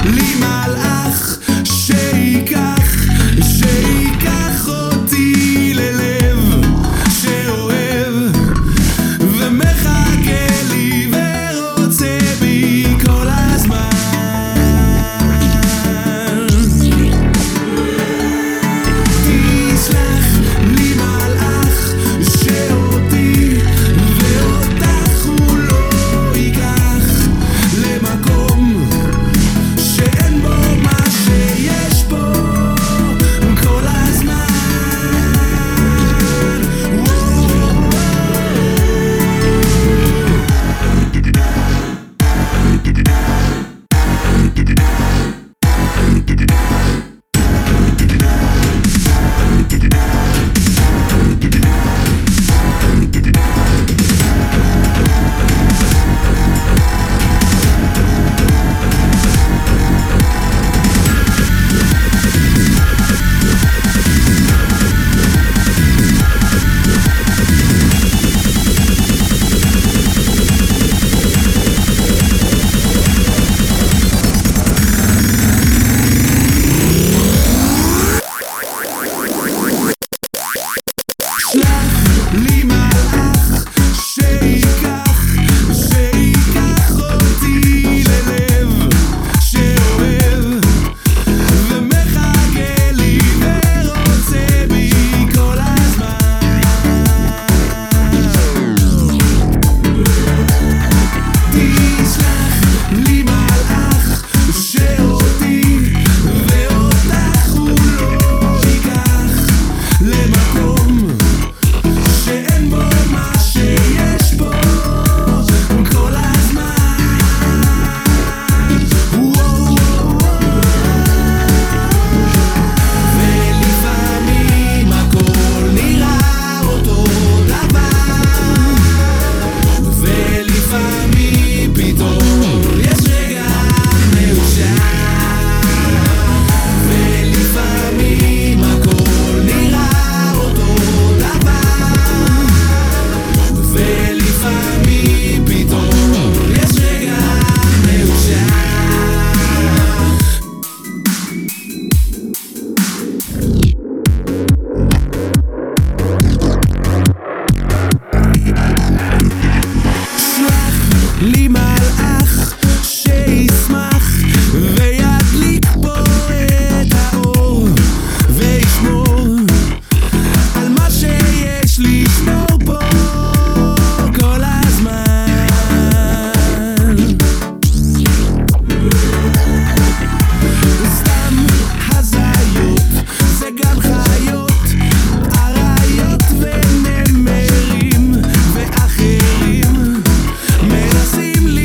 לי מלאך שיקח אותי ללב שאוהב ומחכה לי ורוצה בי כל הזמן. תשלח לי מלאך שאותי ואותך הוא לא ייקח למקום שאין בו מה שיש פה כל הזמן. לי מלאך שיקח אותי ללב שאוהב ומחכה לי ורוצה בי כל הזמן. תשלח לי מלאך שאותי ואותך הוא לא ייקח למקום שאין בו מה שיש בו כל הזמן. ולפעמים הכל נראה אותו דבר ולפעמים פתאום יש רגע מאושר ולפעמים הכל נראה אותו דבר ולפעמים פתאום יש רגע מאושר. שלח לי מלאך שישמח וידליק פה את האור וישמור על מה שיש לשמור פה כל הזמן. סתם הזיות זה גם חיות אריות ונמרים ואחרים מנסים לי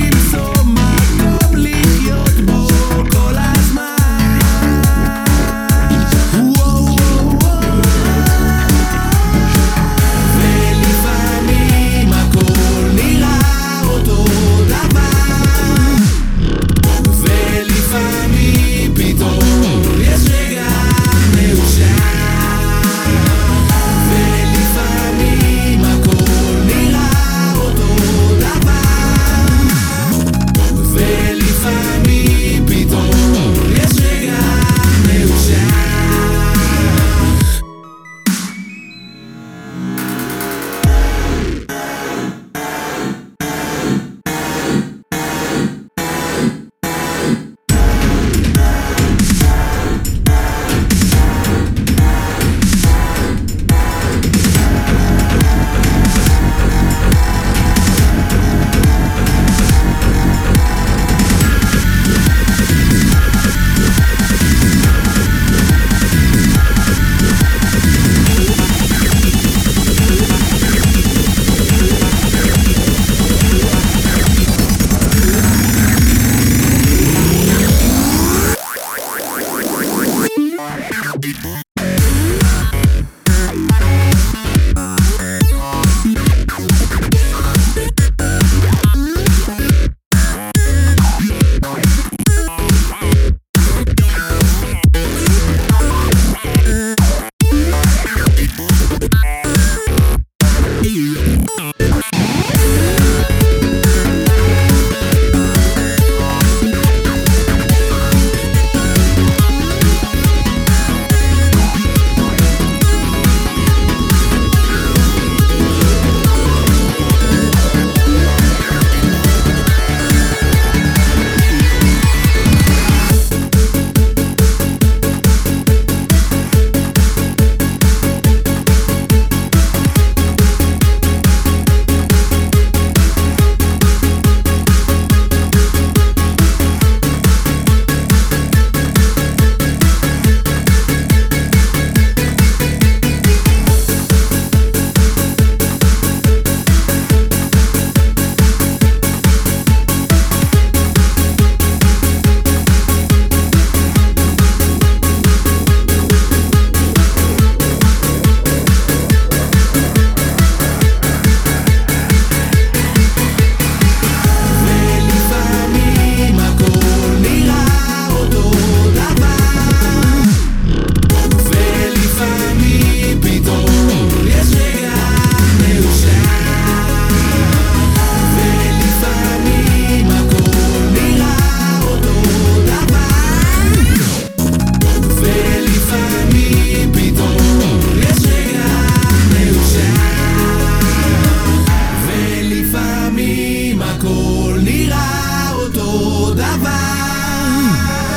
לבן,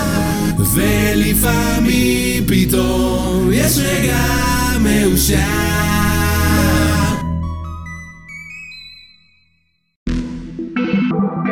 ולפעמים פתאום יש רגע מאושר.